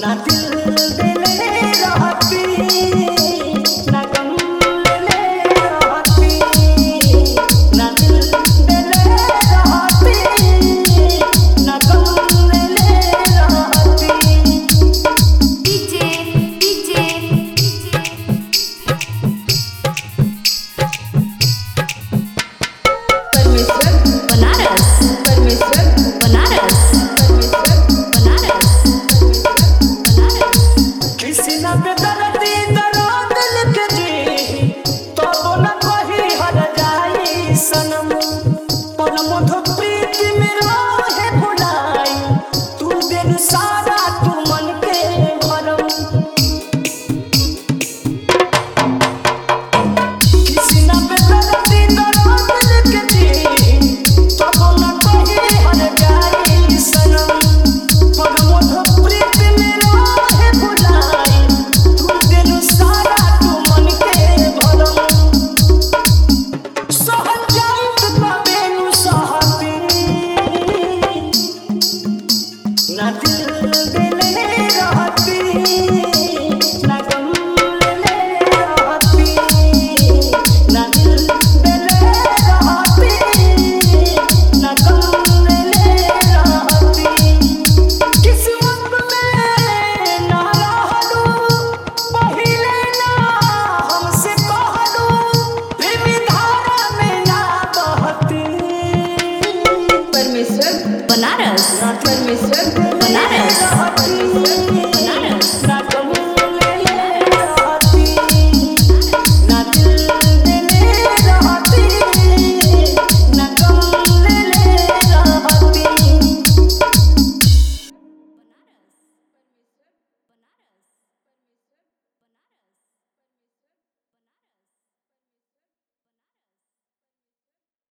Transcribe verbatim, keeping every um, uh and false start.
ना दिल देले रहती ना गम लेले रहती ना दिल देले रहती ना गम लेले रहती। डीजे डीजे परमेश्वर बनारस परमेश्वर बनारस परमेश्वर बनारस बनारस। किसी ना बेदर्दी दर्द लिख दी तो वो न कही हर जाई सनम पर मधु प्रीति में रहे भुलाई तू बिन सारा तू मन के भरम। किसी ना बेदर्दी दर्द लिख दी तो वो न कही हर जाई सनम पर मधु प्रीति में रहे भुलाई तू बिन सारा तू मन के भरम। सहल जाइत पावेनु सहती ना दिल देले रहती ना गम लेले रहती ना दिल देले रहती ना गम लेले रहती। किस्मत में ना रहलू पहिले ना हमसे कहलू प्रेमी धारा में ना बहती। परमेश्वर बनारस परमेश्वर बनारस रहती